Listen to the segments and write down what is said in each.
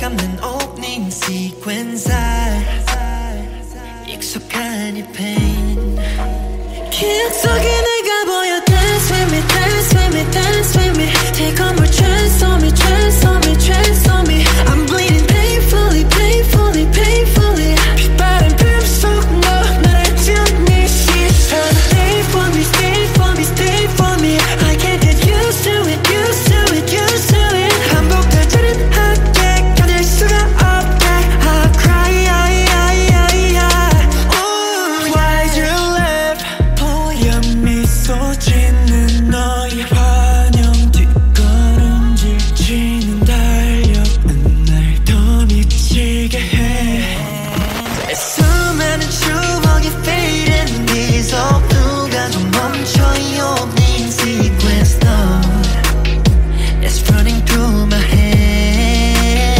감는 opening sequence 익숙한 이 pain 기억 속에 내가 보여 Dance with me, dance with me, dance with me Take on more chance on me, chance on me, chance on me I'm bleeding painfully, painfully, painfully 빛바람 틈속 너 나를 틈니 시선 Stay for me, stay for me, stay for me I can't get used to it, used to it, used to it 반복되지는 하게 견딜 수가 없게 I cry, Why'd you leave? 보얀 미소 짓는 너의 환영 뒷걸음질 치는 달력은 날 더 미치게 해 수많은 추억이 fade and dissolve 누가 좀 멈춰요 opening sequence note It's running through my head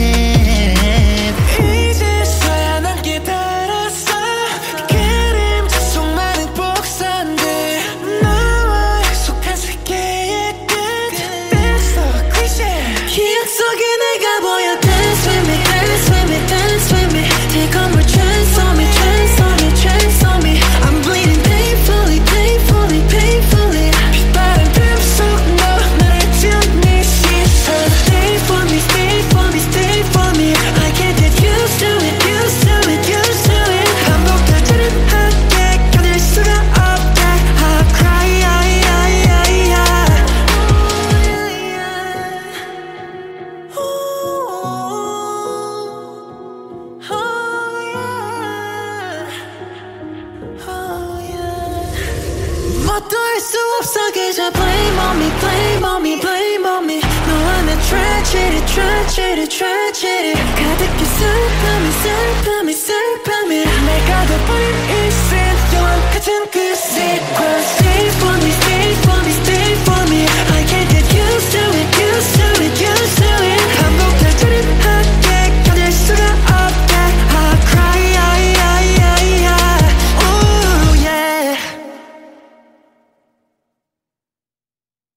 이제서야 난 깨달았어 그림자 속 많은 복사인데 너와 약속한 세계의 끝 That's so cliche 기억 속에 내가 보여 Dance with me, dance with me, dance with me Take on more chance on me, chance on me, chance on me I'm bleeding painfully, painfully, painfully 빛바람 틈속 너 나를 틈니 시선 Stay for me, stay for me, stay for me I can't get used to it, used to it, used to it 반복되지는 하게 견딜 수가 없게 I cry, 뭣도 할 수 없어 그저 blame on me, blame on me, blame on me 너와 내 tragedy, tragedy, tragedy 가득히 슬픔이, 슬픔이, 슬픔이 내가 돼버린 이 scene 영화 같은